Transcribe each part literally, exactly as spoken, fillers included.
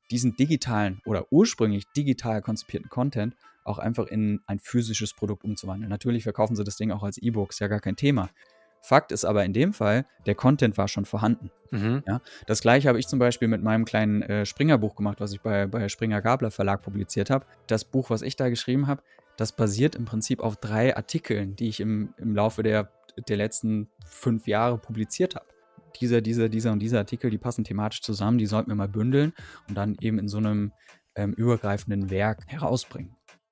diesen digitalen oder ursprünglich digital konzipierten Content auch einfach in ein physisches Produkt umzuwandeln. Natürlich verkaufen sie das Ding auch als E-Book, ist ja gar kein Thema. Fakt ist aber in dem Fall, der Content war schon vorhanden. Mhm. Ja, das gleiche habe ich zum Beispiel mit meinem kleinen äh, Springer-Buch gemacht, was ich bei, bei Springer-Gabler Verlag publiziert habe. Das Buch, was ich da geschrieben habe, das basiert im Prinzip auf drei Artikeln, die ich im, im Laufe der, der letzten fünf Jahre publiziert habe. Dieser, dieser, dieser und dieser Artikel, die passen thematisch zusammen, die sollten wir mal bündeln und dann eben in so einem ähm, übergreifenden Werk herausbringen.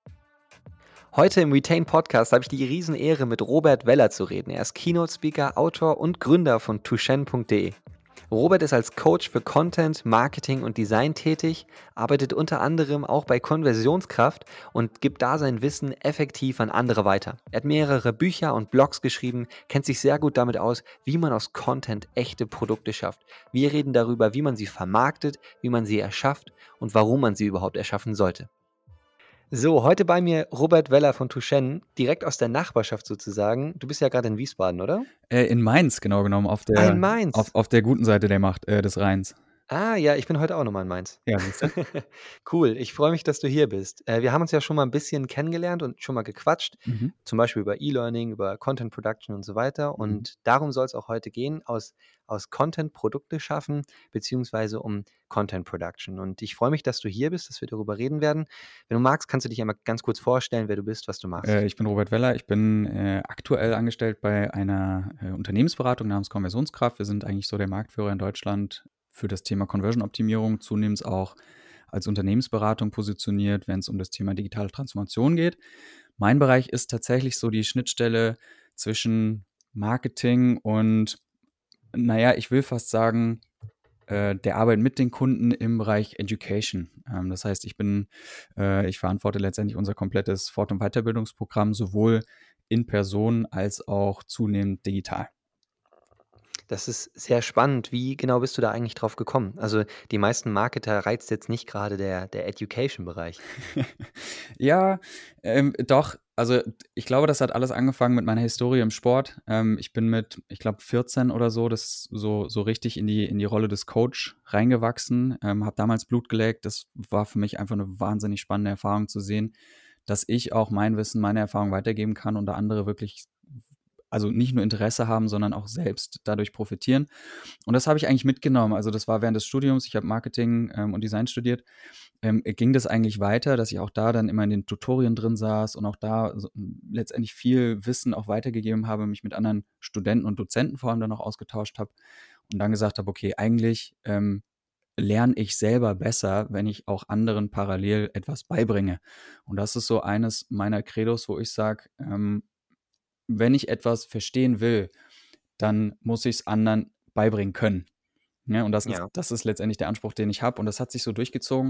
Heute im Retain Podcast habe ich die Riesenehre, mit Robert Weller zu reden. Er ist Keynote-Speaker, Autor und Gründer von Tushen punkt de. Robert ist als Coach für Content, Marketing und Design tätig, arbeitet unter anderem auch bei Konversionskraft und gibt da sein Wissen effektiv an andere weiter. Er hat mehrere Bücher und Blogs geschrieben, kennt sich sehr gut damit aus, wie man aus Content echte Produkte schafft. Wir reden darüber, wie man sie vermarktet, wie man sie erschafft und warum man sie überhaupt erschaffen sollte. So, heute bei mir Robert Weller von Tushen, direkt aus der Nachbarschaft sozusagen. Du bist ja gerade in Wiesbaden, oder? Äh, in Mainz, genau genommen, auf Ah, der, in Mainz. auf, auf der guten Seite der Macht, äh, des Rheins. Ah, ja, ich bin heute auch nochmal in Mainz. Ja, siehst du? Cool, ich freue mich, dass du hier bist. Äh, wir haben uns ja schon mal ein bisschen kennengelernt und schon mal gequatscht, Mhm. zum Beispiel über E-Learning, über Content Production und so weiter. Mhm. Und darum soll es auch heute gehen, aus, aus Content Produkte schaffen, beziehungsweise um Content Production. Und ich freue mich, dass du hier bist, dass wir darüber reden werden. Wenn du magst, kannst du dich einmal ganz kurz vorstellen, wer du bist, was du machst. Äh, ich bin Robert Weller, ich bin äh, aktuell angestellt bei einer äh, Unternehmensberatung namens Konversionskraft. Wir sind eigentlich so der Marktführer in Deutschland für das Thema Conversion-Optimierung, zunehmend auch als Unternehmensberatung positioniert, wenn es um das Thema digitale Transformation geht. Mein Bereich ist tatsächlich so die Schnittstelle zwischen Marketing und, naja, ich will fast sagen, äh, der Arbeit mit den Kunden im Bereich Education. Ähm, das heißt, ich bin, äh, ich verantworte letztendlich unser komplettes Fort- und Weiterbildungsprogramm, sowohl in Person als auch zunehmend digital. Das ist sehr spannend. Wie genau bist du da eigentlich drauf gekommen? Also, die meisten Marketer reizt jetzt nicht gerade der der Education-Bereich. Ja, ähm, doch. Also ich glaube, das hat alles angefangen mit meiner Historie im Sport. Ähm, ich bin mit, ich glaube, vierzehn oder so, das so, so richtig in die, in die Rolle des Coach reingewachsen. Ähm, habe damals Blut geleckt. Das war für mich einfach eine wahnsinnig spannende Erfahrung zu sehen, dass ich auch mein Wissen, meine Erfahrung weitergeben kann und da andere wirklich, also nicht nur Interesse haben, sondern auch selbst dadurch profitieren. Und das habe ich eigentlich mitgenommen. Also das war während des Studiums. Ich habe Marketing ähm, und Design studiert. Ähm, ging das eigentlich weiter, dass ich auch da dann immer in den Tutorien drin saß und auch da so, letztendlich viel Wissen auch weitergegeben habe, mich mit anderen Studenten und Dozenten vor allem dann auch ausgetauscht habe und dann gesagt habe, okay, eigentlich ähm, lerne ich selber besser, wenn ich auch anderen parallel etwas beibringe. Und das ist so eines meiner Credos, wo ich sage, ähm, wenn ich etwas verstehen will, dann muss ich es anderen beibringen können. Ja, und das ist, Ja. das ist letztendlich der Anspruch, den ich habe. Und das hat sich so durchgezogen.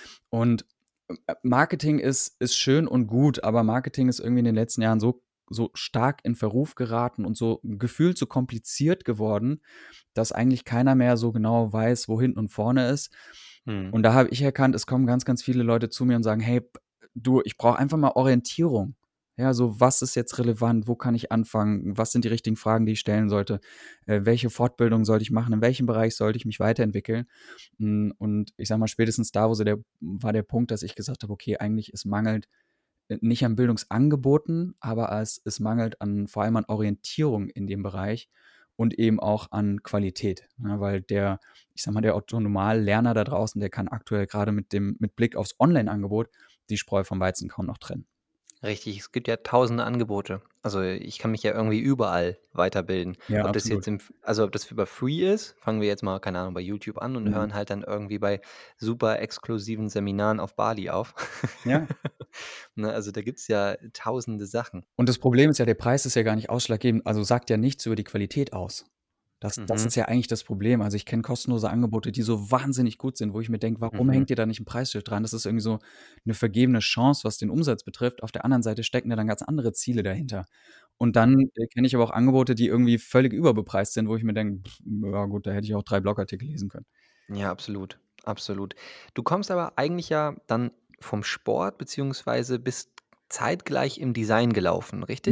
Und äh, Marketing ist, ist schön und gut, aber Marketing ist irgendwie in den letzten Jahren so, so stark in Verruf geraten und so gefühlt so kompliziert geworden, dass eigentlich keiner mehr so genau weiß, wo hinten und vorne ist. Mhm. Und da habe ich erkannt, es kommen ganz, ganz viele Leute zu mir und sagen, hey, du, ich brauche einfach mal Orientierung. Ja, so was ist jetzt relevant, wo kann ich anfangen, was sind die richtigen Fragen, die ich stellen sollte, äh, welche Fortbildung sollte ich machen, in welchem Bereich sollte ich mich weiterentwickeln. Mm, Und ich sag mal, spätestens da, wo so der, war der Punkt, dass ich gesagt habe, okay, eigentlich es mangelt äh, nicht an Bildungsangeboten, aber es, es mangelt an vor allem an Orientierung in dem Bereich und eben auch an Qualität. Ja, weil der, ich sag mal, der Otto-Normal-Lerner da draußen, der kann aktuell gerade mit dem, mit Blick aufs Online-Angebot die Spreu vom Weizen kaum noch trennen. Richtig, es gibt ja tausende Angebote. Also, ich kann mich ja irgendwie überall weiterbilden. Ja, Ob das absolut. jetzt im also, ob das über free ist, fangen wir jetzt mal, keine Ahnung, bei YouTube an und Mhm. hören halt dann irgendwie bei super exklusiven Seminaren auf Bali auf. Ja. Ne, also, da gibt's ja tausende Sachen. Und das Problem ist ja, der Preis ist ja gar nicht ausschlaggebend, also sagt ja nichts über die Qualität aus. Das, das Mhm. ist ja eigentlich das Problem. Also ich kenne kostenlose Angebote, die so wahnsinnig gut sind, wo ich mir denke, warum Mhm. hängt ihr da nicht ein Preisschild dran? Das ist irgendwie so eine vergebene Chance, was den Umsatz betrifft. Auf der anderen Seite stecken ja dann ganz andere Ziele dahinter. Und dann äh, kenne ich aber auch Angebote, die irgendwie völlig überbepreist sind, wo ich mir denke, pff, ja gut, da hätte ich auch drei Blogartikel lesen können. Ja, absolut, absolut. Du kommst aber eigentlich ja dann vom Sport beziehungsweise bist zeitgleich im Design gelaufen, Mhm. richtig?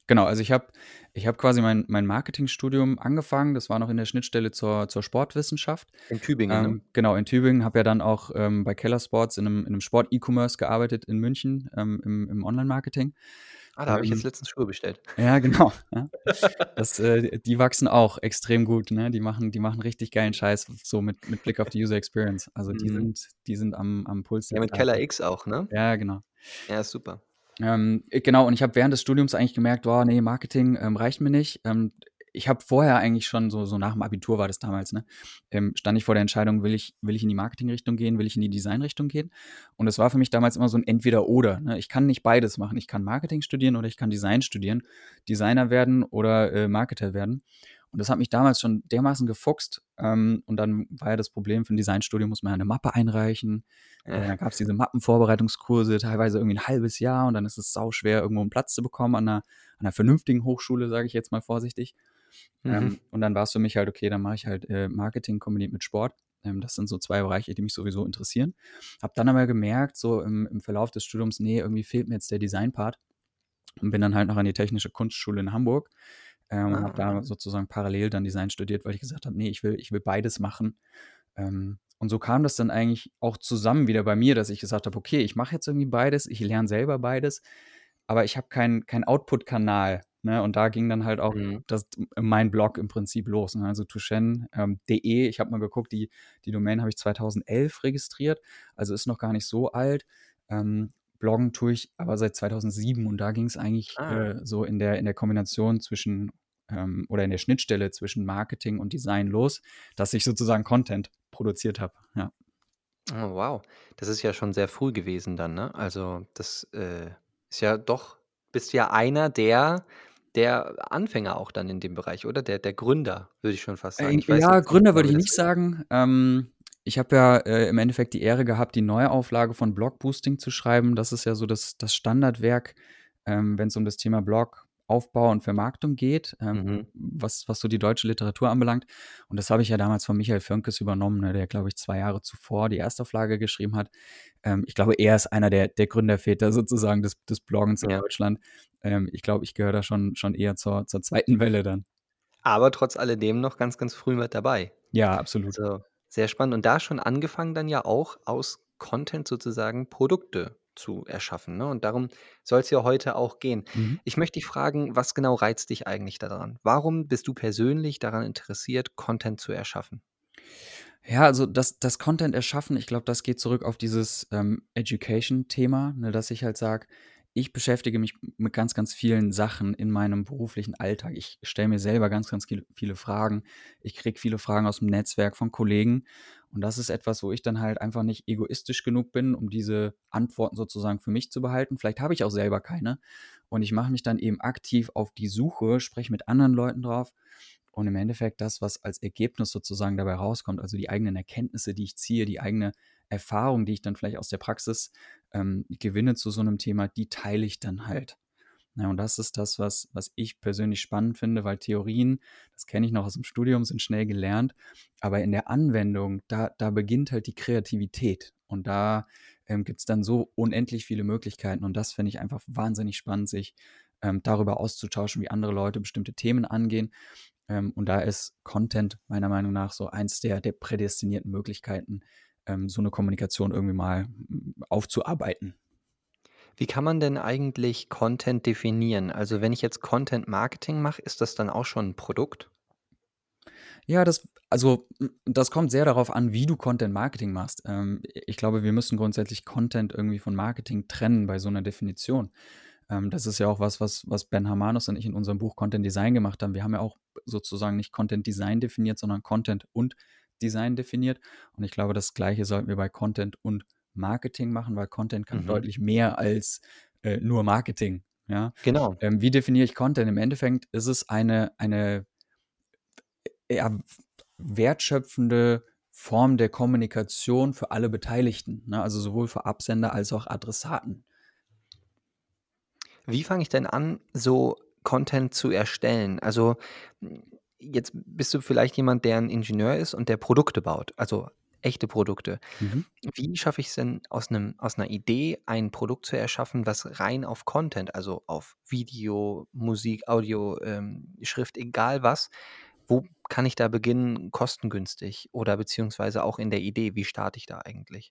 Genau, also ich habe ich habe quasi mein mein Marketingstudium angefangen. Das war noch in der Schnittstelle zur zur Sportwissenschaft. In Tübingen, ne? Ähm, genau, in Tübingen, habe ja dann auch, ähm, bei Keller Sports in 'nem in 'nem Sport-E-Commerce gearbeitet in München, ähm, im im Online-Marketing. Ah, da habe ich jetzt Ähm, letztens Schuhe bestellt. ja, genau, ja. Das, äh die wachsen auch extrem gut, ne? Die machen die machen richtig geilen Scheiß, so mit mit Blick auf die User Experience. Also, die Mhm. sind die sind am am Puls der Ja, mit Zeit. Keller X auch, ne? Ja, genau. Ja, ist super. Ähm, äh, genau, und ich habe während des Studiums eigentlich gemerkt: „Boah, ne, Marketing, ähm, reicht mir nicht.“ Ähm, ich habe vorher eigentlich schon so so nach'm Abitur war das damals, ne, ähm, stand ich vor der Entscheidung, will ich will ich in die Marketingrichtung gehen, will ich in die Designrichtung gehen? Und es war für mich damals immer so 'n Entweder-Oder, ne? Ich kann nicht beides machen. Ich kann Marketing studieren oder ich kann Design studieren, Designer werden oder, äh, Marketer werden. Und das hat mich damals schon dermaßen gefuchst. Ähm, und dann war ja das Problem, für 'n Designstudium muss man ja 'ne Mappe einreichen. Äh, dann Ja. gab's diese Mappenvorbereitungskurse, teilweise irgendwie 'n halbes Jahr und dann ist es sauschwer, irgendwo 'n Platz zu bekommen an 'ner an 'ner vernünftigen Hochschule, sage ich jetzt mal vorsichtig. Mhm. Ähm, und dann war's für mich halt: „Okay, dann mache ich halt, äh, Marketing kombiniert mit Sport.“ Ähm, das sind so zwei Bereiche, die mich sowieso interessieren. Habe dann aber gemerkt, so im im Verlauf des Studiums: „Ne, irgendwie fehlt mir jetzt der Design-Part.“ Und bin dann halt noch an die Technische Kunstschule in Hamburg, ähm, und habe Ah. da sozusagen parallel dann Design studiert, weil ich gesagt habe: „Ne, ich will ich will beides machen.“ Ähm, und so kam das dann eigentlich auch zusammen wieder bei mir, dass ich gesagt habe: „Okay, ich mache jetzt irgendwie beides, ich lerne selber beides, aber ich habe keinen keinen Output-Kanal“, ne? Und da ging dann halt auch Mhm. das mein Blog im Prinzip los, ne? Also Tuchene, ähm, de. Ich habe mal geguckt, die die Domain habe ich zweitausendelf registriert, also ist noch gar nicht so alt. Ähm, bloggen tue ich aber seit zweitausendsieben und da ging's eigentlich, Ah. äh, so in der in der Kombination zwischen ähm, oder in der Schnittstelle zwischen Marketing und Design los, dass ich sozusagen Content produziert habe, ja. Oh, wow. Das ist ja schon sehr früh gewesen dann, ne? Also, das, äh, ist ja doch bist ja einer der der Anfänger auch dann in dem Bereich, oder? Der der Gründer, würde ich schon fast sagen. Äh, Ich weiß ja, jetzt nicht Gründer genau, würde wie ich das nicht heißt. sagen. Ähm, ich habe ja, äh, im Endeffekt die Ehre gehabt, die Neuauflage von Blogboosting zu schreiben. Das ist ja so das das Standardwerk, ähm, wenn's um das Thema Blogaufbau und Vermarktung geht, ähm, Mhm. was was so die deutsche Literatur anbelangt. Und das habe ich ja damals von Michael Firnkes übernommen, ne, der, glaube ich, zwei Jahre zuvor die Erstauflage geschrieben hat. Ähm, ich glaube, er ist einer der der Gründerväter sozusagen des des Bloggens in Ja. Deutschland. Ähm, ich glaube, ich gehöre da schon schon eher zur zur zweiten Welle dann. Aber trotz alledem noch ganz, ganz früh mit dabei. Ja, absolut. Also, sehr spannend und da schon angefangen dann ja auch aus Content sozusagen Produkte zu erschaffen, ne? Und darum soll's ja heute auch gehen. Mhm. Ich möchte dich fragen, was genau reizt dich eigentlich da dran? Warum bist du persönlich daran interessiert, Content zu erschaffen? Ja, also das das Content erschaffen, ich glaube, das geht zurück auf dieses, ähm, Education-Thema, ne, dass ich halt sage, ich beschäftige mich m mit ganz, ganz vielen Sachen in meinem beruflichen Alltag. Ich stelle mir selber ganz, ganz viel viele Fragen. Ich kriege viele Fragen aus'm Netzwerk von Kollegen und das ist etwas, wo ich dann halt einfach nicht egoistisch genug bin, um diese Antworten sozusagen für mich zu behalten. Vielleicht habe ich auch selber keine und ich mache mich dann eben aktiv auf die Suche, spreche mit anderen Leuten drauf und im Endeffekt das, was als Ergebnis sozusagen dabei rauskommt, also die eigenen Erkenntnisse, die ich ziehe, die eigene Erfahrung, die ich dann vielleicht aus der Praxis, ähm, gewinne zu so 'nem Thema, die teile ich dann halt. Ne, und das ist das, was was ich persönlich spannend finde, weil Theorien, das kenne ich noch aus'm Studium, sind schnell gelernt, aber in der Anwendung, da da beginnt halt die Kreativität und da, ähm, gibt's dann so unendlich viele Möglichkeiten und das finde ich einfach wahnsinnig spannend, sich, ähm, darüber auszutauschen, wie andere Leute bestimmte Themen angehen. Ähm, und da ist Content meiner Meinung nach so eins der der prädestinierten Möglichkeiten, ähm, so 'ne Kommunikation irgendwie mal, hm, aufzuarbeiten. Wie kann man denn eigentlich Content definieren? Also, wenn ich jetzt Content Marketing mache, ist das dann auch schon 'n Produkt? Ja, das also, hm, das kommt sehr darauf an, wie du Content Marketing machst. Ähm, i ich glaube, wir müssen grundsätzlich Content irgendwie von Marketing trennen bei so 'ner Definition. Ähm, das ist ja auch was, was was Ben Hamanus und ich in unserem Buch Content Design gemacht haben. Wir haben ja auch sozusagen nicht Content Design definiert, sondern Content und Design definiert und ich glaube, das Gleiche sollten wir bei Content und Marketing machen, weil Content kann Mhm. deutlich mehr als, äh, nur Marketing, ja? Genau. Ähm, wie definiere ich Content? Im Endeffekt ist es eine eine ja, w wertschöpfende Form der Kommunikation für alle Beteiligten, ne, also sowohl für Absender als auch Adressaten. Wie fange ich denn an, so Content zu erstellen? Also, hm, jetzt bist du vielleicht jemand, der 'n Ingenieur ist und der Produkte baut. Also, echte Produkte. Mhm. Wie schaffe ich es denn aus 'nem aus 'ner Idee ein Produkt zu erschaffen, was rein auf Content, also auf Video, Musik, Audio, ähm, Schrift, egal was, wo kann ich da beginnen kostengünstig oder beziehungsweise auch in der Idee, wie starte ich da eigentlich?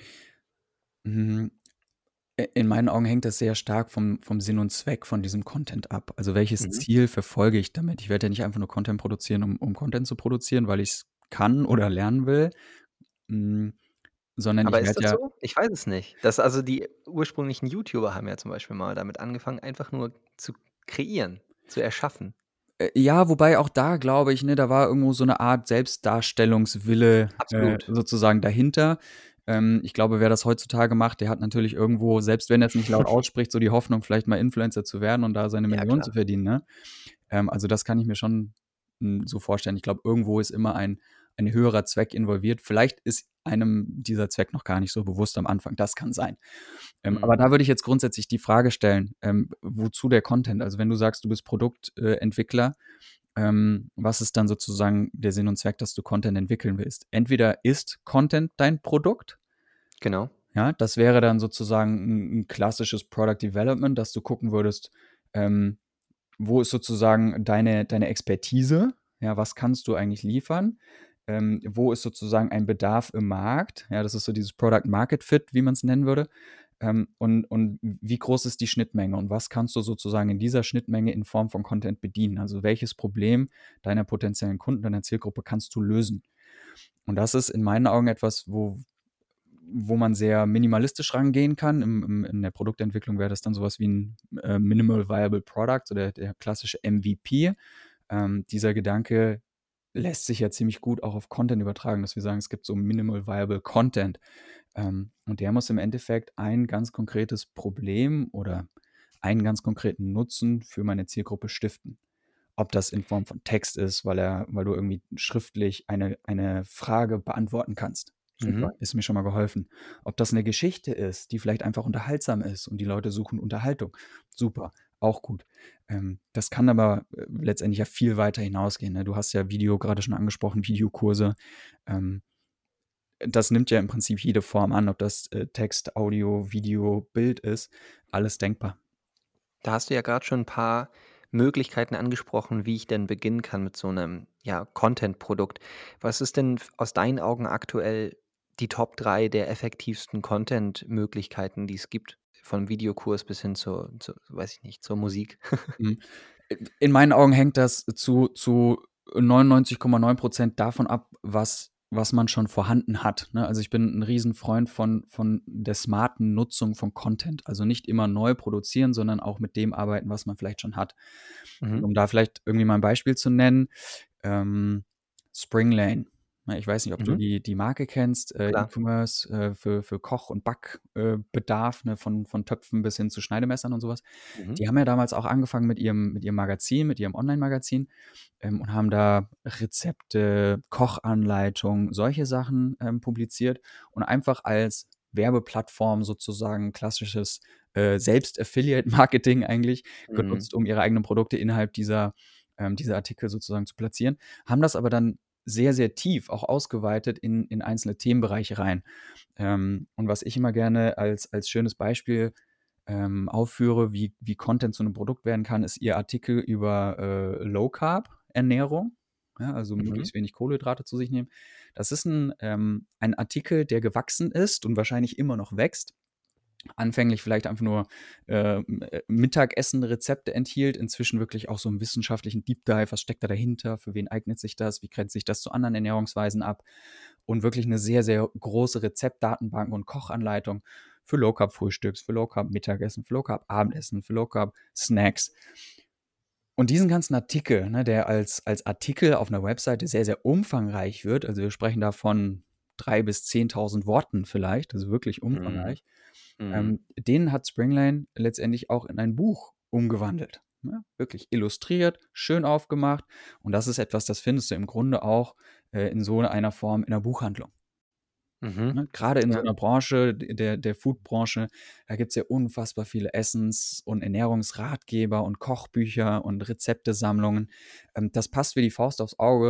Mhm. I in meinen Augen hängt das sehr stark vom vom Sinn und Zweck von diesem Content ab. Also, welches Mhm. Ziel verfolge ich damit? Ich werde ja nicht einfach nur Content produzieren, um um Content zu produzieren, weil ich's kann oder lernen will, hm, sondern Aber ich ist werde das ja so? Ich weiß es nicht. Das also, die ursprünglichen YouTuber haben ja zum Beispiel mal damit angefangen, einfach nur zu kreieren, zu erschaffen. Äh, ja, wobei auch da glaube ich, ne, da war irgendwo so 'ne Art Selbstdarstellungswille, äh, Absolut. sozusagen dahinter. Ähm, ich glaube, wer das heutzutage macht, der hat natürlich irgendwo, selbst wenn er's nicht laut ausspricht, so die Hoffnung, vielleicht mal Influencer zu werden und da seine Ja, Millionen zu klar. verdienen, ne? Ähm, also, das kann ich mir schon, hm, so vorstellen. Ich glaube, irgendwo ist immer ein ein höherer Zweck involviert. Vielleicht ist einem dieser Zweck noch gar nicht so bewusst am Anfang. Das kann sein. Ähm, aber Mhm. da würde ich jetzt grundsätzlich die Frage stellen, ähm, wozu der Content? Also, wenn du sagst, du bist Produkt äh, Entwickler, ähm, was ist dann sozusagen der Sinn und Zweck, dass du Content entwickeln willst? Entweder ist Content dein Produkt Genau. ja, das wäre dann sozusagen 'n 'n klassisches Product Development, dass du gucken würdest, ähm, wo ist sozusagen deine deine Expertise? Ja, was kannst du eigentlich liefern? Ähm, wo ist sozusagen ein Bedarf im Markt? Ja, das ist so dieses Product Market Fit, wie man's nennen würde. Ähm, und und w wie groß ist die Schnittmenge und was kannst du sozusagen in dieser Schnittmenge in Form von Content bedienen? Also, welches Problem deiner potenziellen Kunden, deiner Zielgruppe kannst du lösen? Und das ist in meinen Augen etwas, wo wo man sehr minimalistisch rangehen kann. Im im in der Produktentwicklung wäre das dann so was wie 'n, äh, Minimal Viable Product, so der der klassische M V P. Ähm, dieser Gedanke lässt sich ja ziemlich gut auch auf Content übertragen, dass wir sagen, es gibt so Minimal Viable Content. Ähm, und der muss im Endeffekt ein ganz konkretes Problem oder einen ganz konkreten Nutzen für meine Zielgruppe stiften. Ob das in Form von Text ist, weil er weil du irgendwie schriftlich eine eine Frage beantworten kannst. Super, Mhm. ist mir schon mal geholfen. Ob das 'ne Geschichte ist, die vielleicht einfach unterhaltsam ist und die Leute suchen Unterhaltung. Super, auch gut. Ähm, das kann aber, äh, letztendlich ja viel weiter hinausgehen, ne? Du hast ja Video grade schon angesprochen, Videokurse. Ähm, das nimmt ja im Prinzip jede Form an, ob das, äh, Text, Audio, Video, Bild ist, alles denkbar. Da hast du ja grad schon 'n paar Möglichkeiten angesprochen, wie ich denn beginnen kann mit so 'nem, ja, Content-Produkt. Was ist denn f aus deinen Augen aktuell die Top drei der effektivsten Content-Möglichkeiten, die es gibt? Vom Videokurs bis hin zur zur weiß ich nicht, zur Musik. Mhm. I in meinen Augen hängt das zu zu neunundneunzig Komma neun Prozent davon ab, was was man schon vorhanden hat, ne? Also, ich bin 'n Riesenfreund von von der smarten Nutzung von Content. Also, nicht immer neu produzieren, sondern auch mit dem arbeiten, was man vielleicht schon hat. Mhm. Um da vielleicht irgendwie mal 'n Beispiel zu nennen, ähm, Springlane, ne? Ich weiß nicht, ob du Mhm. die die Marke kennst, äh, Klar. E-Commerce, äh, für für Koch und Back äh, Bedarf, ne, von von Töpfen bis hin zu Schneidemessern und so was. Mhm. Die haben ja damals auch angefangen mit ihrem mit ihrem Magazin, mit ihrem Onlinemagazin, ähm, und haben da Rezepte, Kochanleitungen, solche Sachen, ähm, publiziert und einfach als Werbeplattform sozusagen klassisches, äh, Selbst-Affiliate-Marketing eigentlich Mhm. genutzt, um ihre eigenen Produkte innerhalb dieser ähm, dieser Artikel sozusagen zu platzieren. Haben das aber dann sehr, sehr tief auch ausgeweitet in in einzelne Themenbereiche rein. Ähm, und was ich immer gerne als als schönes Beispiel, ähm, aufführe, wie wie Content zu 'nem Produkt werden kann, ist ihr Artikel über, äh, Low-Carb-Ernährung, ja, also, Mhm. möglichst wenig Kohlenhydrate zu sich nehmen. Das ist 'n ähm, ein Artikel, der gewachsen ist und wahrscheinlich immer noch wächst. Anfänglich vielleicht einfach nur, ähm, äh, Mittagessen-Rezepte enthielt, inzwischen wirklich auch so 'n wissenschaftlichen Deep Dive. Was steckt da dahinter? Für wen eignet sich das? Wie grenzt sich das zu anderen Ernährungsweisen ab? Und wirklich 'ne sehr, sehr große Rezeptdatenbank und Kochanleitung für Low-Carb-Frühstücks, für Low-Carb-Mittagessen, für Low-Carb-Abendessen, für Low-Carb-Snacks. Und diesen ganzen Artikel, ne, der als als Artikel auf 'ner Webseite sehr, sehr umfangreich wird, also, wir sprechen da von drei bis zehntausend Worten vielleicht, also, wirklich Mhm. umfangreich. Mhm. Ähm, den hat Springlane letztendlich auch in ein Buch umgewandelt, ne? Wirklich illustriert, schön aufgemacht und das ist etwas, das findest du im Grunde auch, äh, in so einer Form in 'ner Buchhandlung. Mhm. Ne, grade in so Ja. 'ner Branche, d der der Food-Branche, da gibt's ja unfassbar viele Essens und Ernährungsratgeber und Kochbücher und Rezeptesammlungen. Ähm, das passt wie die Faust aufs Auge.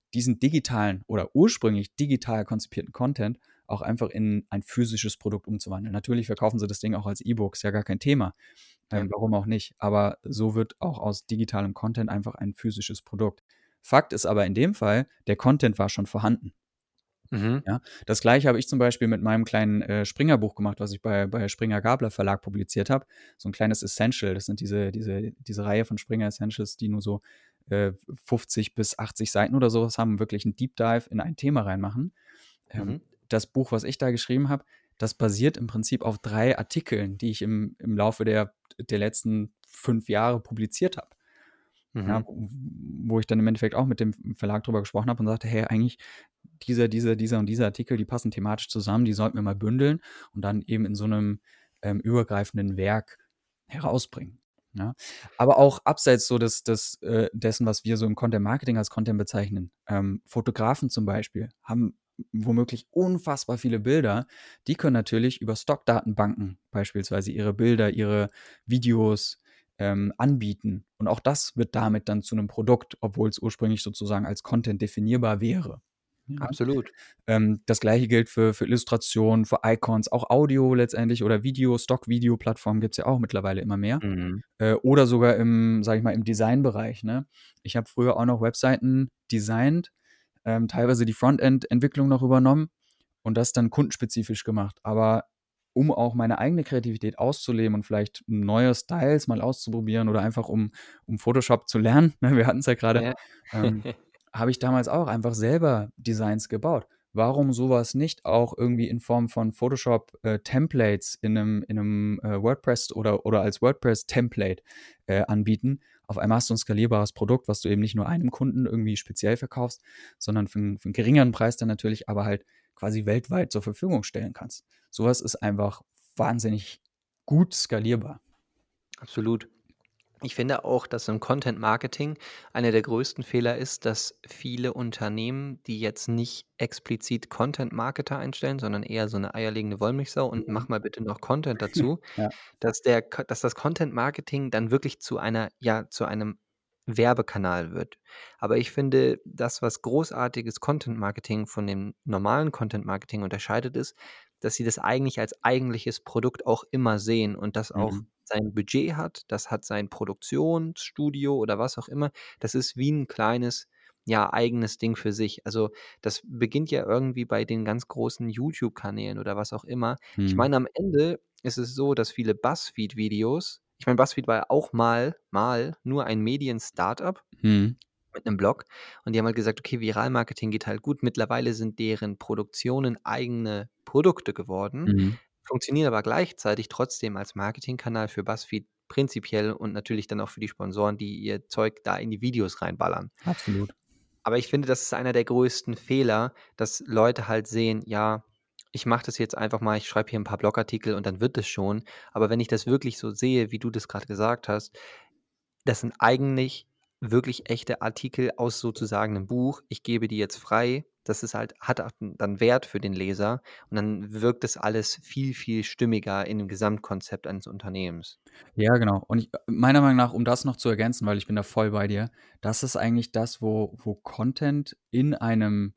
diesen digitalen oder ursprünglich digital konzipierten Content auch einfach in ein physisches Produkt umzuwandeln. Natürlich verkaufen sie das Ding auch als E-Book, ist ja gar kein Thema. Ja. Ähm, warum auch nicht? Aber so wird auch aus digitalem Content einfach ein physisches Produkt. Fakt ist aber in dem Fall, der Content war schon vorhanden. Mhm. Ja, das Gleiche habe ich zum Beispiel mit meinem kleinen äh, Springer-Buch gemacht, was ich bei, bei Springer Gabler Verlag publiziert habe. So ein kleines Essential. Das sind diese, diese, diese Reihe von Springer Essentials, die nur so äh, fünfzig bis achtzig Seiten oder sowas haben, wirklich einen Deep Dive in ein Thema reinmachen. Ähm, Mhm. Das Buch, was ich da geschrieben habe, das basiert im Prinzip auf drei Artikeln, die ich im, im Laufe der, der letzten fünf Jahre publiziert habe. Ja, Mhm. wo wo ich dann im Endeffekt auch mit dem Verlag drüber gesprochen habe und sagte, hey, eigentlich dieser, dieser, dieser und dieser Artikel, die passen thematisch zusammen, die sollten wir mal bündeln und dann eben in so einem ähm, übergreifenden Werk herausbringen. Ja? Aber auch abseits so des, des, äh, dessen, was wir so im Content Marketing als Content bezeichnen. Ähm, Fotografen zum Beispiel haben womöglich unfassbar viele Bilder. Die können natürlich über Stockdatenbanken beispielsweise ihre Bilder, ihre Videos ähm, anbieten. Und auch das wird damit dann zu einem Produkt, obwohl es ursprünglich sozusagen als Content definierbar wäre. Ja? Absolut. Ähm, das gleiche gilt für, für Illustrationen, für Icons, auch Audio letztendlich oder Video, Stock-Video-Plattformen gibt es ja auch mittlerweile immer mehr. Mhm. Äh, oder sogar im, sag ich mal, im Designbereich. Ne? Ich habe früher auch noch Webseiten designt, ähm, teilweise die Frontend-Entwicklung noch übernommen und das dann kundenspezifisch gemacht. Aber um auch meine eigene Kreativität auszuleben und vielleicht neue Styles mal auszuprobieren oder einfach um, um Photoshop zu lernen, ne, wir hatten es ja gerade, Ja. ähm, habe ich damals auch einfach selber Designs gebaut. Warum sowas nicht auch irgendwie in Form von Photoshop-Templates in einem, in einem äh, WordPress oder, oder als WordPress-Template äh, anbieten? Auf einmal hast du ein skalierbares Produkt, was du eben nicht nur einem Kunden irgendwie speziell verkaufst, sondern für, einen- für einen geringeren Preis dann natürlich, aber halt quasi weltweit zur Verfügung stellen kannst. Sowas ist einfach wahnsinnig gut skalierbar. Absolut. Ich finde auch, dass im Content Marketing einer der größten Fehler ist, dass viele Unternehmen, die jetzt nicht explizit Content Marketer einstellen, sondern eher so eine eierlegende Wollmilchsau und Mhm. mach mal bitte noch Content dazu, Ja. dass der Ko dass das Content Marketing dann wirklich zu einer ja, zu einem Werbekanal wird. Aber ich finde, das, was großartiges Content Marketing von dem normalen Content Marketing unterscheidet, ist, dass sie das eigentlich als eigentliches Produkt auch immer sehen und das auch Mhm. sein Budget hat, das hat sein Produktionsstudio oder was auch immer. Das ist wie ein kleines, ja, eigenes Ding für sich. Also, das beginnt ja irgendwie bei den ganz großen YouTube-Kanälen oder was auch immer. Ich Mhm. meine, am Ende ist es so, dass viele Buzzfeed-Videos ich meine, Buzzfeed war ja auch mal mal nur ein Medien-Startup Mhm. mit 'nem Blog und die haben halt gesagt: „Okay, Viralmarketing geht halt gut.“ Mittlerweile sind deren Produktionen eigene Produkte geworden, Mhm. funktionieren aber gleichzeitig trotzdem als Marketingkanal für Buzzfeed prinzipiell und natürlich dann auch für die Sponsoren, die ihr Zeug da in die Videos reinballern. Absolut. Aber ich finde, das ist einer der größten Fehler, dass Leute halt sehen: „Ja, ich mache das jetzt einfach mal, ich schreibe hier 'n paar Blogartikel und dann wird es schon.“ Aber wenn ich das wirklich so sehe, wie du das grad gesagt hast, das sind eigentlich wirklich echte Artikel aus sozusagen 'nem Buch. Ich gebe die jetzt frei. Das ist halt hat auch dann Wert für den Leser und dann wirkt das alles viel, viel stimmiger in dem Gesamtkonzept eines Unternehmens. Ja, genau. Und ich meiner Meinung nach, um das noch zu ergänzen, weil ich bin da voll bei dir, das ist eigentlich das, wo wo Content in einem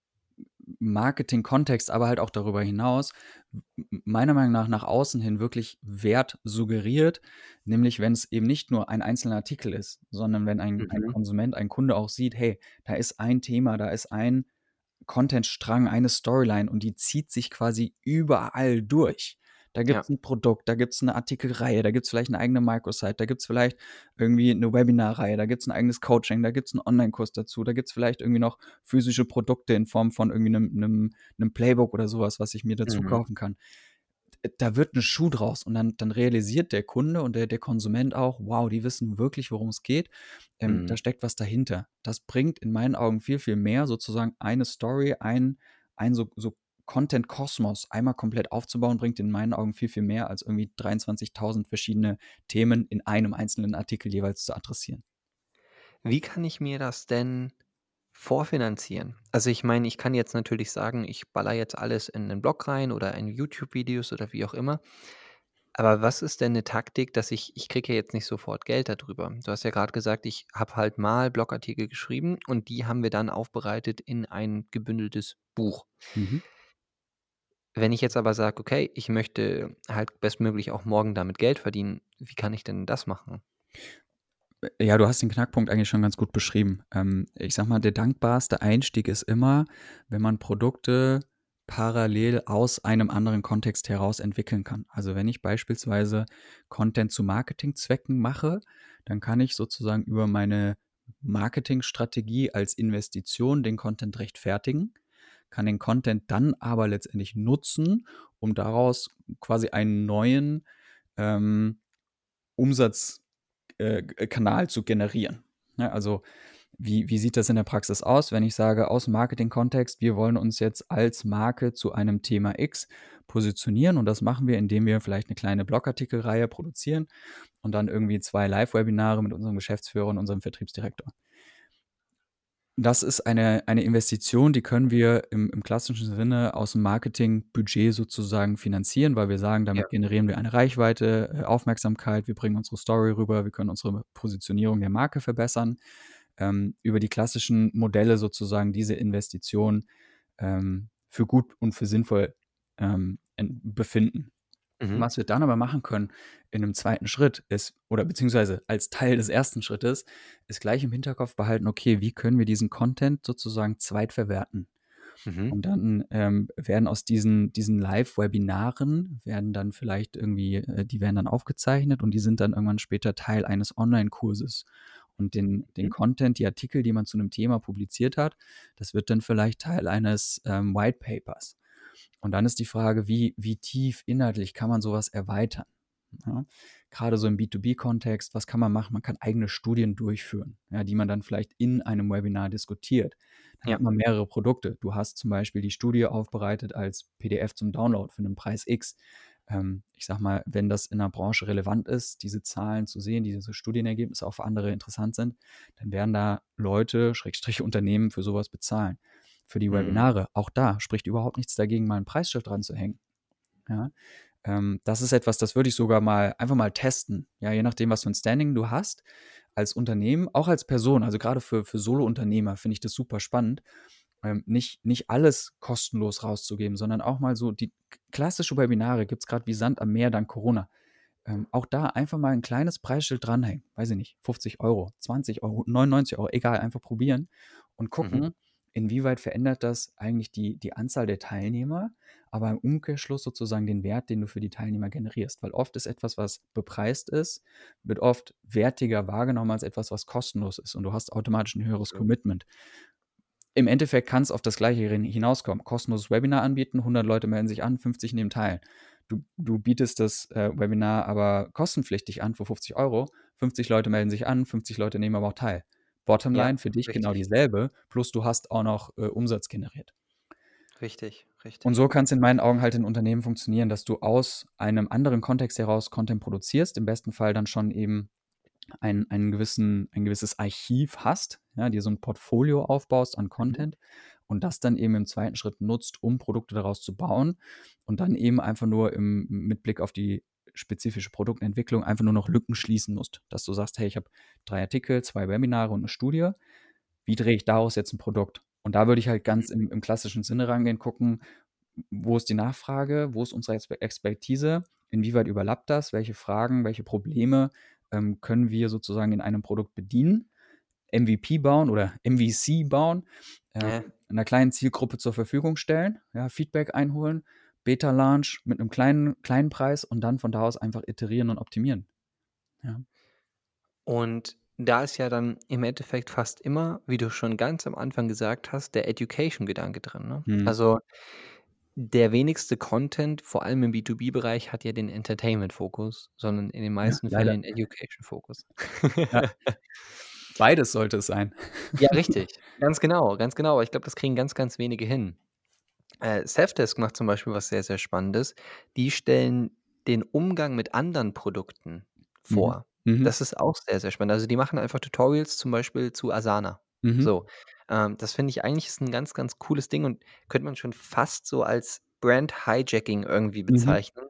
Marketing-Kontext, aber halt auch darüber hinaus, m meiner Meinung nach nach außen hin wirklich Wert suggeriert, nämlich wenn es eben nicht nur ein einzelner Artikel ist, sondern wenn ein ein Mhm. Konsument, ein Kunde auch sieht: „Hey, da ist ein Thema, da ist ein Contentstrang, eine Storyline und die zieht sich quasi überall durch. Da Ja. gibt's 'n Produkt, da gibt's 'ne Artikelreihe, da gibt's vielleicht 'ne eigene Microsite, da gibt's vielleicht irgendwie 'ne Webinarreihe, da gibt's 'n eigenes Coaching, da gibt's 'n Onlinekurs dazu, da gibt's vielleicht irgendwie noch physische Produkte in Form von irgendwie 'nem 'nem 'nem Playbook oder so was, was ich mir dazu Mhm. kaufen kann. Äh, da wird 'n Schuh draus und dann dann realisiert der Kunde und der der Konsument auch: „Wow, die wissen wirklich, worum's geht. Ähm, da Mhm. steckt was dahinter.“ Das bringt in meinen Augen viel, viel mehr, sozusagen eine Story, ein ein so so Content-Kosmos einmal komplett aufzubauen, bringt in meinen Augen viel, viel mehr, als irgendwie dreiundzwanzigtausend verschiedene Themen in einem einzelnen Artikel jeweils zu adressieren. Wie kann ich mir das denn vorfinanzieren? Also, ich meine, ich kann jetzt natürlich sagen, ich baller jetzt alles in 'nen Blog rein oder in YouTube-Videos oder wie auch immer. Aber was ist denn 'ne Taktik, dass ich ich kriege ja jetzt nicht sofort Geld da drüber. Du hast ja grad gesagt, ich habe halt mal Blogartikel geschrieben und die haben wir dann aufbereitet in ein gebündeltes Buch. Mhm. Wenn ich jetzt aber sage: „Okay, ich möchte halt bestmöglich auch morgen damit Geld verdienen“, wie kann ich denn das machen? Äh, ja, du hast den Knackpunkt eigentlich schon ganz gut beschrieben. Ähm, ich sage mal, der dankbarste Einstieg ist immer, wenn man Produkte parallel aus einem anderen Kontext heraus entwickeln kann. Also, wenn ich beispielsweise Content zu Marketingzwecken mache, dann kann ich sozusagen über meine Marketingstrategie als Investition den Content rechtfertigen, kann den Content dann aber letztendlich nutzen, um daraus quasi einen neuen, ähm, Umsatz äh, K Kanal zu generieren. Ne, also wie wie sieht das in der Praxis aus, wenn ich sage, aus Marketing-Kontext, wir wollen uns jetzt als Marke zu einem Thema X positionieren und das machen wir, indem wir vielleicht 'ne kleine Blogartikelreihe produzieren und dann irgendwie zwei Live-Webinare mit unserem Geschäftsführer und unserem Vertriebsdirektor. Das ist eine eine Investition, die können wir im im klassischen Sinne aus'm Marketingbudget sozusagen finanzieren, weil wir sagen, Ja. damit generieren wir eine Reichweite, äh, Aufmerksamkeit, wir bringen unsere Story rüber, wir können unsere Positionierung der Marke verbessern. Ähm, über die klassischen Modelle sozusagen diese Investition, ähm, für gut und für sinnvoll, ähm, en befinden. Mhm. Was wir dann aber machen können in 'nem zweiten Schritt ist oder beziehungsweise als Teil des ersten Schrittes, ist gleich im Hinterkopf behalten: „Okay, wie können wir diesen Content sozusagen zweitverwerten?“ Mhm. Und dann, ähm, werden aus diesen diesen Live-Webinaren werden dann vielleicht irgendwie äh, die werden dann aufgezeichnet und die sind dann irgendwann später Teil eines Onlinekurses. Und den den Mhm. Content, die Artikel, die man zu 'nem Thema publiziert hat, das wird dann vielleicht Teil eines, ähm, White Papers. Und dann ist die Frage, wie wie tief inhaltlich kann man so was erweitern, ja? Grade so im B zwei B-Kontext, was kann man machen? Man kann eigene Studien durchführen, ja, die man dann vielleicht in einem Webinar diskutiert. Dann Ja. hat man mehrere Produkte. Du hast zum Beispiel die Studie aufbereitet als P D F zum Download für 'nen Preis X. Ähm, ich sage mal, wenn das in 'ner Branche relevant ist, diese Zahlen zu sehen, diese Studienergebnisse auch für andere interessant sind, dann werden da Leute, Schrägstrich Unternehmen für so was bezahlen. Für die Mhm. Webinare, auch da spricht überhaupt nichts dagegen, mal 'n Preisschild dranzuhängen, ja? Ähm, das ist etwas, das würde ich sogar mal einfach mal testen, ja, je nachdem, was für 'n Standing du hast als Unternehmen, auch als Person. Also, grade für für Solounternehmer finde ich das super spannend, ähm, nicht nicht alles kostenlos rauszugeben, sondern auch mal so die k klassische Webinare gibt's grad wie Sand am Meer dank Corona. Ähm, auch da einfach mal 'n kleines Preisschild dranhängen, weiß ich nicht, fünfzig Euro, zwanzig Euro, neunundneunzig Euro, egal, einfach probieren und Mhm. gucken, inwieweit verändert das eigentlich die die Anzahl der Teilnehmer, aber im Umkehrschluss sozusagen den Wert, den du für die Teilnehmer generierst. Weil oft ist etwas, was bepreist ist, wird oft wertiger wahrgenommen als etwas, was kostenlos ist und du hast automatisch 'n höheres Mhm. Commitment. Im Endeffekt kann's auf das Gleiche rin hinauskommen. Kostenloses Webinar anbieten, hundert Leute melden sich an, fünfzig nehmen teil. Du du bietest das, äh, Webinar aber kostenpflichtig an für fünfzig Euro, fünfzig Leute melden sich an, fünfzig Leute nehmen aber auch teil. Ja, Bottomline für dich genau richtig. dieselbe, plus du hast auch noch, äh, Umsatz generiert. Richtig, Und richtig. so kann's in meinen Augen halt in Unternehmen funktionieren, dass du aus einem anderen Kontext heraus Content produzierst, im besten Fall dann schon eben ein einen gewissen ein gewisses Archiv hast, ja, dir so 'n Portfolio aufbaust an Mhm. Content und das dann eben im zweiten Schritt nutzt, um Produkte daraus zu bauen und dann eben einfach nur im mit Blick auf die spezifische Produktentwicklung einfach nur noch Lücken schließen musst, dass du sagst: „Hey, ich habe drei Artikel, zwei Webinare und 'ne Studie. Wie drehe ich daraus jetzt 'n Produkt?“ Und da würde ich halt Mhm. ganz im im klassischen Sinne rangehen, gucken, wo ist die Nachfrage, wo ist unsere Expe Expertise, inwieweit überlappt das, welche Fragen, welche Probleme, ähm, können wir sozusagen in einem Produkt bedienen, M V P bauen oder M V C bauen, ähm, Ja. 'ner kleinen Zielgruppe zur Verfügung stellen, ja, Feedback einholen, Beta Launch mit 'nem kleinen kleinen Preis und dann von da aus einfach iterieren und optimieren, ja. Und da ist ja dann im Endeffekt fast immer, wie du schon ganz am Anfang gesagt hast, der Education-Gedanke drin, ne? Mhm. Also, der wenigste Content, vor allem im B zwei B-Bereich, hat ja den Entertainment-Fokus, sondern in den Ja, meisten Fällen leider. den Education-Fokus. Ja. Beides sollte es sein. Ja, richtig. Ganz genau, ganz genau. Aber ich glaube, das kriegen ganz, ganz wenige hin. Äh, Safdesk macht zum Beispiel was sehr, sehr Spannendes. Die stellen den Umgang mit anderen Produkten Mhm. vor. Mhm. Das ist auch sehr, sehr spannend. Also, die machen einfach Tutorials zum Beispiel zu Asana. Mhm. So, ähm, das finde ich eigentlich ist 'n ganz, ganz cooles Ding und könnte man schon fast so als Brand Hijacking irgendwie Mhm. bezeichnen,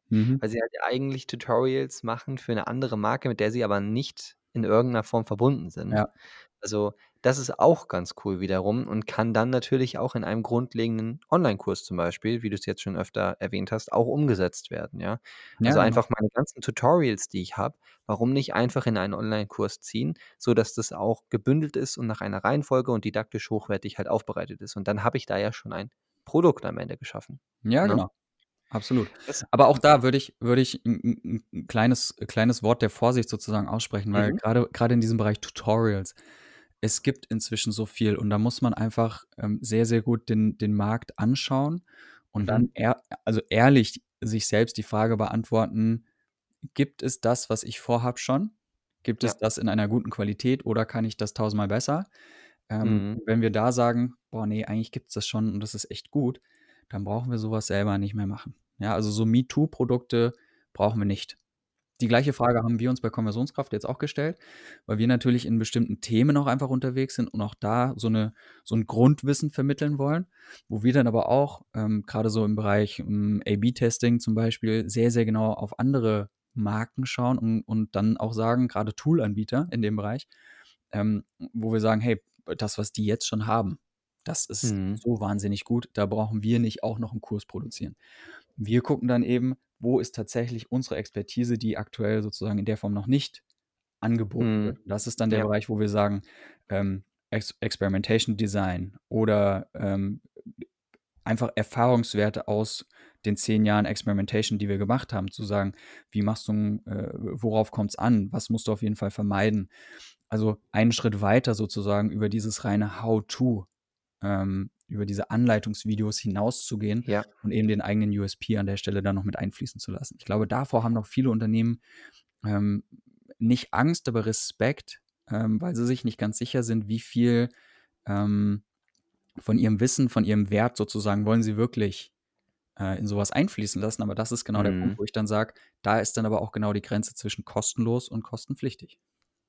Mhm. weil sie halt eigentlich Tutorials machen für 'ne andere Marke, mit der sie aber nicht in irgend 'ner Form verbunden sind. Ja. Also, das ist auch ganz cool wiederum und kann dann natürlich auch in einem grundlegenden Onlinekurs zum Beispiel, wie du's jetzt schon öfter erwähnt hast, auch umgesetzt werden, ja? Ja, Also, genau. einfach meine ganzen Tutorials, die ich habe, warum nicht einfach in einen Onlinekurs ziehen, sodass das auch gebündelt ist und nach einer Reihenfolge und didaktisch hochwertig halt aufbereitet ist. Und dann habe ich da ja schon ein Produkt am Ende geschaffen, Ja, ne? genau. Absolut. Das Aber auch da würde ich würde ich 'n 'n 'n 'n kleines kleines Wort der Vorsicht sozusagen aussprechen, weil Mhm. grade grade in diesem Bereich Tutorials es gibt inzwischen so viel und da muss man einfach, ähm, sehr, sehr gut den den Markt anschauen und Mhm. dann ehr also, ehrlich sich selbst die Frage beantworten: „Gibt es das, was ich vorhabe schon? Gibt es Ja. das in einer guten Qualität oder kann ich das tausendmal besser?“ Ähm, Mhm. wenn wir da sagen: „Boah, ne, eigentlich gibt's das schon und das ist echt gut“, dann brauchen wir so was selber nicht mehr machen. Ja, also, so Me-Too-Produkte brauchen wir nicht. Die gleiche Frage haben wir uns bei Konversionskraft jetzt auch gestellt, weil wir natürlich in bestimmten Themen auch einfach unterwegs sind und auch da so 'ne so 'n Grundwissen vermitteln wollen, wo wir dann aber auch, ähm, grade so im Bereich, hm, A/B-Testing zum Beispiel sehr, sehr genau auf andere Marken schauen und und dann auch sagen, grade Toolanbieter in dem Bereich, ähm, wo wir sagen: „Hey, das, was die jetzt schon haben, das ist Mhm. so wahnsinnig gut, da brauchen wir nicht auch noch 'n Kurs produzieren.“ Wir gucken dann eben, wo ist tatsächlich unsere Expertise, die aktuell sozusagen in der Form noch nicht angeboten Mhm. wird. Das ist dann der Ja. Bereich, wo wir sagen, ähm, Ex Experimentation Design oder, ähm, einfach Erfahrungswerte aus den zehn Jahren Experimentation, die wir gemacht haben, zu sagen: „Wie machst du 'n äh, worauf kommt's an? Was musst du auf jeden Fall vermeiden?“ Also, einen Schritt weiter sozusagen über dieses reine How-to, ähm, über diese Anleitungsvideos hinauszugehen Ja. und eben den eigenen U S P an der Stelle dann noch mit einfließen zu lassen. Ich glaube, davor haben noch viele Unternehmen, ähm, nicht Angst, aber Respekt, ähm, weil sie sich nicht ganz sicher sind, wie viel, ähm, von ihrem Wissen, von ihrem Wert sozusagen wollen sie wirklich, äh, in so was einfließen lassen. Aber das ist genau der Punkt, Mhm. wo ich dann sage, da ist dann aber auch genau die Grenze zwischen kostenlos und kostenpflichtig.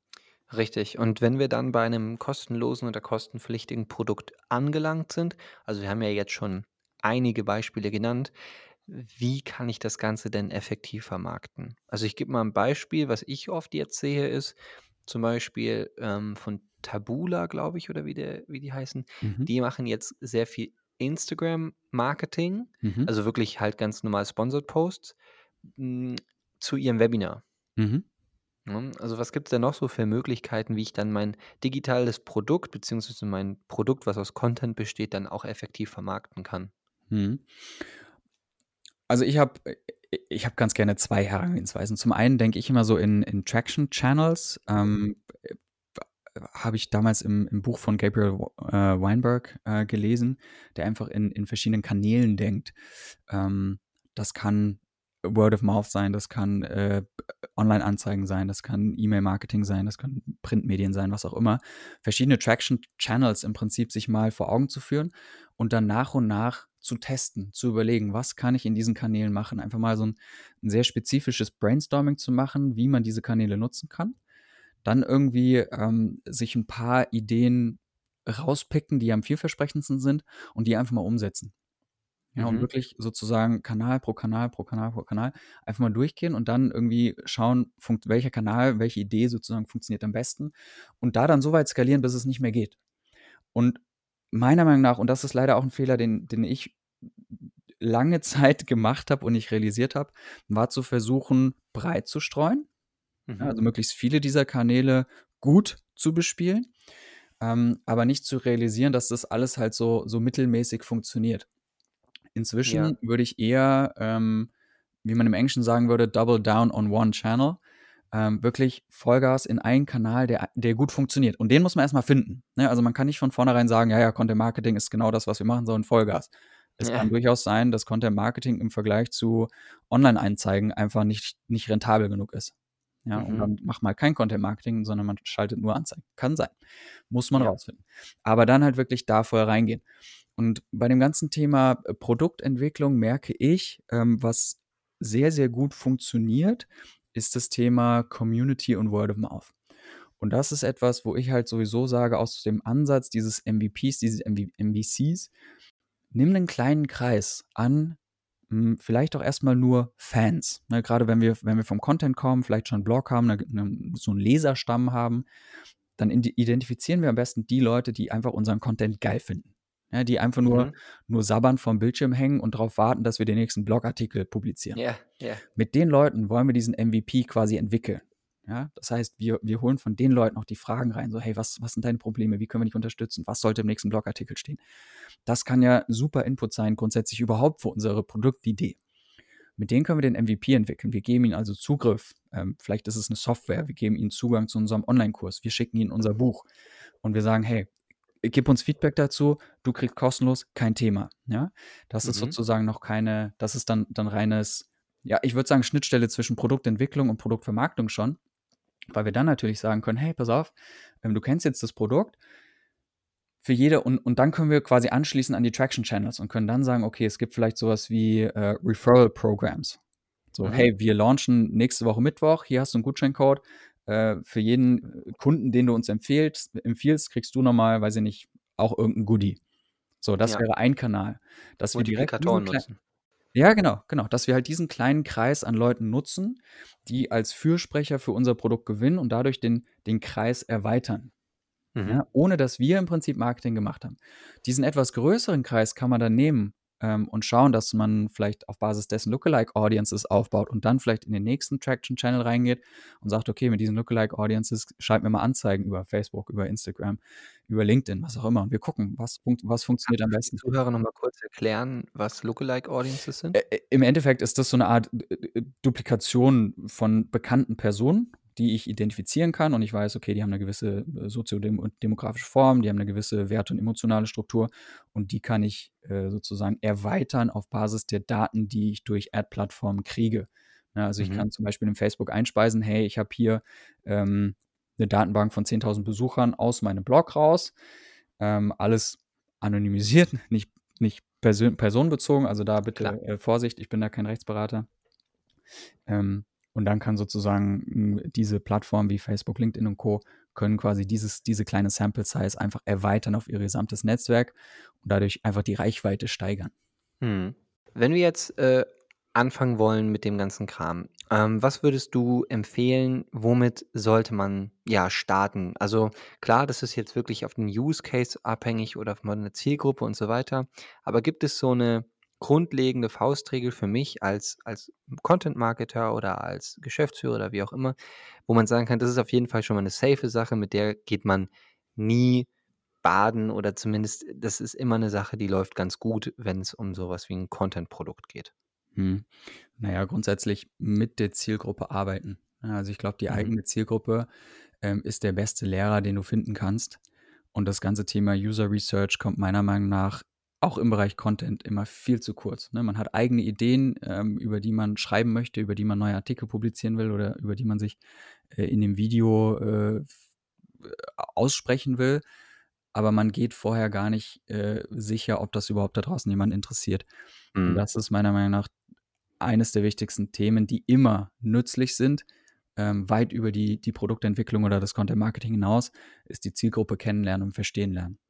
Richtig. Und wenn wir dann bei 'nem kostenlosen oder kostenpflichtigen Produkt angelangt sind also, wir haben ja jetzt schon einige Beispiele genannt, wie kann ich das Ganze denn effektiv vermarkten? Also, ich gebe mal 'n Beispiel, was ich oft jetzt sehe, ist zum Beispiel, ähm, von Taboola, glaube ich, oder wie der wie die heißen. Mhm. Die machen jetzt sehr viel Instagram-Marketing, Mhm. also, wirklich halt ganz normal Sponsored Posts, hm, zu ihrem Webinar. Mhm. Ne? Also, was gibt's denn noch so für Möglichkeiten, wie ich dann mein digitales Produkt beziehungsweise mein Produkt, was aus Content besteht, dann auch effektiv vermarkten kann? Mhm. Also, ich habe i i ich habe ganz gerne zwei Herangehensweisen. Zum einen denke ich immer so in in Traction Channels, ähm, äh, habe ich damals im im Buch von Gabriel W äh, Weinberg, äh, gelesen, der einfach in in verschiedenen Kanälen denkt. Ähm, das kann Word of Mouth sein, das kann, äh, Online-Anzeigen sein, das kann E-Mail-Marketing sein, das kann Printmedien sein, was auch immer. Verschiedene Traction Channels im Prinzip sich mal vor Augen zu führen und dann nach und nach zu testen, zu überlegen: „Was kann ich in diesen Kanälen machen?“ Einfach mal so 'n 'n sehr spezifisches Brainstorming zu machen, wie man diese Kanäle nutzen kann. Dann irgendwie, ähm, sich 'n paar Ideen rauspicken, die am vielversprechendsten sind und die einfach mal umsetzen. Ja, und Mhm. wirklich sozusagen Kanal pro Kanal pro Kanal pro Kanal einfach mal durchgehen und dann irgendwie schauen, funkt welcher Kanal, welche Idee sozusagen funktioniert am besten und da dann so weit skalieren, bis es nicht mehr geht. Und meiner Meinung nach und das ist leider auch 'n Fehler, den den ich lange Zeit gemacht habe und nicht realisiert habe, war zu versuchen, breit zu streuen, ja, Mhm. also, möglichst viele dieser Kanäle gut zu bespielen, ähm, aber nicht zu realisieren, dass das alles halt so so mittelmäßig funktioniert. Ja. Inzwischen würde ich eher, ähm, wie man im Englischen sagen würde, double down on one channel, ähm, wirklich Vollgas in einen Kanal, der a der gut funktioniert. Und den muss man erst mal finden, ne? Also, man kann nicht von vornherein sagen: „Ja, ja, Content Marketing ist genau das, was wir machen sollen, Vollgas.“ Es kann Ja. durchaus sein, dass Content Marketing im Vergleich zu Online-Anzeigen einfach nicht nicht rentabel genug ist. Ja, und Mhm. dann macht man halt kein Content Marketing, sondern man schaltet nur Anzeigen. Kann sein. Muss man Ja. rausfinden. Aber dann halt wirklich da voll reingehen. Und bei dem ganzen Thema, äh, Produktentwicklung merke ich, ähm, was sehr, sehr gut funktioniert, ist das Thema Community und Word of Mouth. Und das ist etwas, wo ich halt sowieso sage, aus dem Ansatz dieses M V Ps, dieses MV MVCs, nimm 'nen kleinen Kreis an hm, vielleicht auch erstmal nur Fans. Ne, gerade wenn wir, wenn wir vom Content kommen, vielleicht schon einen Blog haben, ne, ne, so einen Leserstamm haben, dann indi- identifizieren wir am besten die Leute, die einfach unseren Content geil finden. Ja, die einfach nur, Mhm. nur sabbern vorm Bildschirm hängen und darauf warten, dass wir den nächsten Blogartikel publizieren. Ja, ja. Mit den Leuten wollen wir diesen M V P quasi entwickeln. Ja, das heißt, wir, wir holen von den Leuten auch die Fragen rein, so, hey, was, was sind deine Probleme? Wie können wir dich unterstützen? Was sollte im nächsten Blogartikel stehen? Das kann ja super Input sein, grundsätzlich überhaupt für unsere Produktidee. Mit denen können wir den M V P entwickeln. Wir geben ihnen also Zugriff. Ähm, vielleicht ist es eine Software. Wir geben ihnen Zugang zu unserem Online-Kurs. Wir schicken ihnen unser Buch. Und wir sagen, hey, gib uns Feedback dazu. Du kriegst kostenlos, kein Thema. Ja, das ist Mhm. sozusagen noch keine, das ist dann, dann reines, ja, ich würde sagen, Schnittstelle zwischen Produktentwicklung und Produktvermarktung schon. Weil wir dann natürlich sagen können, hey, pass auf, ähm, du kennst jetzt das Produkt, für jede und, und dann können wir quasi anschließen an die Traction Channels und können dann sagen, okay, es gibt vielleicht sowas wie äh, Referral Programs. So, Mhm. hey, wir launchen nächste Woche Mittwoch, hier hast du einen Gutscheincode. Äh, für jeden Kunden, den du uns empfiehlst, empfiehlst, kriegst du nochmal, weiß ich nicht, auch irgendein Goodie. So, das Ja, wäre ein Kanal, dass wir direkt diesen Multiplikatoren kleinen, nutzen. ja, genau, genau, dass wir halt diesen kleinen Kreis an Leuten nutzen, die als Fürsprecher für unser Produkt gewinnen und dadurch den, den Kreis erweitern. Mhm. Ja, ohne dass wir im Prinzip Marketing gemacht haben. Diesen etwas größeren Kreis kann man dann nehmen ähm, und schauen, dass man vielleicht auf Basis dessen Lookalike Audiences aufbaut und dann vielleicht in den nächsten Traction Channel reingeht und sagt, okay, mit diesen Lookalike Audiences schreibt mir mal Anzeigen über Facebook, über Instagram, über LinkedIn, was auch immer. Und wir gucken, was, funkt, was funktioniert Kannst du am für die besten. Zuhörer noch mal kurz erklären, was Lookalike Audiences sind? Ä äh, Im Endeffekt ist das so eine Art äh, äh, Duplikation von bekannten Personen, die ich identifizieren kann und ich weiß, okay, die haben eine gewisse äh, soziodemografische Form, die haben eine gewisse Werte und emotionale Struktur und die kann ich äh, sozusagen erweitern auf Basis der Daten, die ich durch Ad-Plattformen kriege. Ja, also ich Mhm. kann zum Beispiel in Facebook einspeisen, hey, ich habe hier ähm, eine Datenbank von zehntausend Besuchern aus meinem Blog raus, ähm, alles anonymisiert, nicht, nicht persön personenbezogen, also da Klar. bitte äh, Vorsicht, ich bin da kein Rechtsberater. Ähm, und dann kann sozusagen mh, diese Plattformen wie Facebook, LinkedIn und Co. können quasi dieses, diese kleine Sample Size einfach erweitern auf ihr gesamtes Netzwerk und dadurch einfach die Reichweite steigern. Mhm. Wenn wir jetzt, äh, anfangen wollen mit dem ganzen Kram, ähm, was würdest du empfehlen, womit sollte man, ja, starten? Also, klar, das ist jetzt wirklich auf den Use Case abhängig oder auf meine Zielgruppe und so weiter. Aber gibt es so eine grundlegende Faustregel für mich als als Content-Marketer oder als Geschäftsführer oder wie auch immer, wo man sagen kann, das ist auf jeden Fall schon mal eine safe Sache, mit der geht man nie baden oder zumindest das ist immer 'ne Sache, die läuft ganz gut, wenn's um so was wie 'n Content-Produkt geht. Hm. Naja, grundsätzlich mit der Zielgruppe arbeiten. Ja, also ich glaube, die Mhm. eigene Zielgruppe ähm, ist der beste Lehrer, den du finden kannst. Und das ganze Thema User Research kommt meiner Meinung nach auch im Bereich Content immer viel zu kurz. Ne? Man hat eigene Ideen, ähm, über die man schreiben möchte, über die man neue Artikel publizieren will oder über die man sich äh, in dem Video äh, f- äh, aussprechen will. Aber man geht vorher gar nicht äh, sicher, ob das überhaupt da draußen jemand interessiert. Und Mhm. das ist meiner Meinung nach eines der wichtigsten Themen, die immer nützlich sind, ähm, weit über die, die Produktentwicklung oder das Content Marketing hinaus, ist die Zielgruppe kennenlernen und verstehen lernen.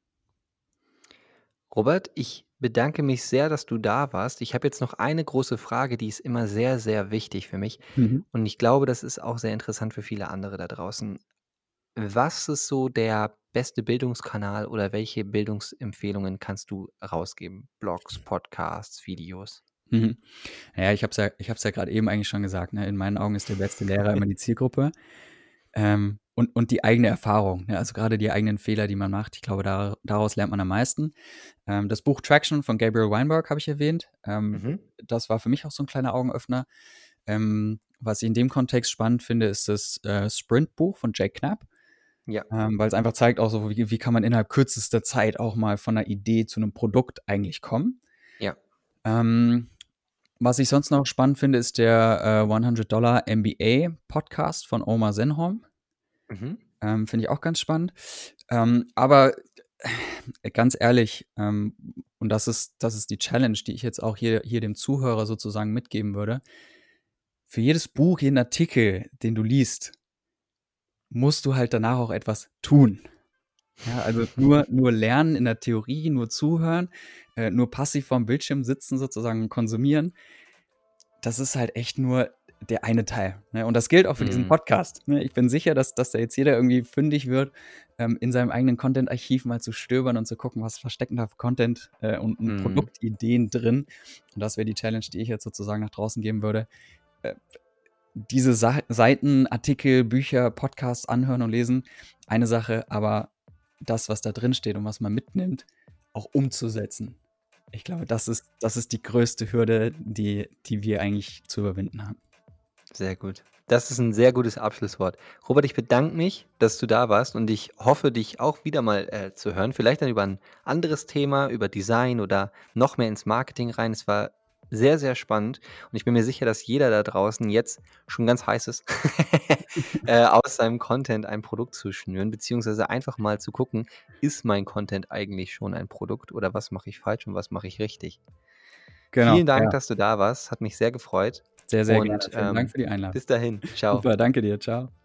Robert, ich bedanke mich sehr, dass du da warst. Ich habe jetzt noch eine große Frage, die ist immer sehr, sehr wichtig für mich Mhm. und ich glaube, das ist auch sehr interessant für viele andere da draußen. Was ist so der beste Bildungskanal oder welche Bildungsempfehlungen kannst du rausgeben? Blogs, Podcasts, Videos? Mhm. Ja, ich habe es ja, ich habe es ja gerade eben eigentlich schon gesagt. Ne? In meinen Augen ist der beste Lehrer immer die Zielgruppe ähm, und, und die eigene Erfahrung. Ne? Also gerade die eigenen Fehler, die man macht. Ich glaube, da, daraus lernt man am meisten. Ähm, das Buch Traction von Gabriel Weinberg habe ich erwähnt. Ähm, Mhm. das war für mich auch so ein kleiner Augenöffner. Ähm, was ich in dem Kontext spannend finde, ist das äh, Sprint-Buch von Jake Knapp. Ja. Ähm, weil es einfach zeigt auch so, wie, wie kann man innerhalb kürzester Zeit auch mal von einer Idee zu einem Produkt eigentlich kommen. Ja. Ähm, was ich sonst noch spannend finde, ist der äh, hundert Dollar M B A Podcast von Omar Zenhom. Mhm. Ähm, finde ich auch ganz spannend. Ähm, aber äh, ganz ehrlich, ähm, und das ist, das ist die Challenge, die ich jetzt auch hier, hier dem Zuhörer sozusagen mitgeben würde. Für jedes Buch, jeden Artikel, den du liest, musst du halt danach auch etwas tun. Ja, also nur, nur lernen in der Theorie, nur zuhören, äh, nur passiv vorm Bildschirm sitzen sozusagen und konsumieren, das ist halt echt nur der eine Teil. Ne? Und das gilt auch für diesen Mhm. Podcast. Ne? Ich bin sicher, dass, dass da jetzt jeder irgendwie fündig wird, ähm, in seinem eigenen Content-Archiv mal zu stöbern und zu gucken, was verstecken da für Content äh, und, und Mhm. Produktideen drin. Und das wäre die Challenge, die ich jetzt sozusagen nach draußen geben würde. Äh, diese Sa Seiten, Artikel, Bücher, Podcasts anhören und lesen, eine Sache, aber das, was da drin steht und was man mitnimmt, auch umzusetzen. Ich glaube, das ist, das ist die größte Hürde, die, die wir eigentlich zu überwinden haben. Sehr gut. Das ist ein sehr gutes Abschlusswort. Robert, ich bedanke mich, dass du da warst und ich hoffe, dich auch wieder mal äh, zu hören. Vielleicht dann über ein anderes Thema, über Design oder noch mehr ins Marketing rein. Es war sehr, sehr spannend und ich bin mir sicher, dass jeder da draußen jetzt schon ganz heiß ist, äh, aus seinem Content ein Produkt zu schnüren, beziehungsweise einfach mal zu gucken, ist mein Content eigentlich schon ein Produkt oder was mache ich falsch und was mache ich richtig? Genau, Vielen Dank, ja. dass du da warst. Hat mich sehr gefreut. Sehr, sehr gerne. Und Vielen Dank ähm, für die Einladung. bis dahin. Ciao. Super, danke dir. Ciao.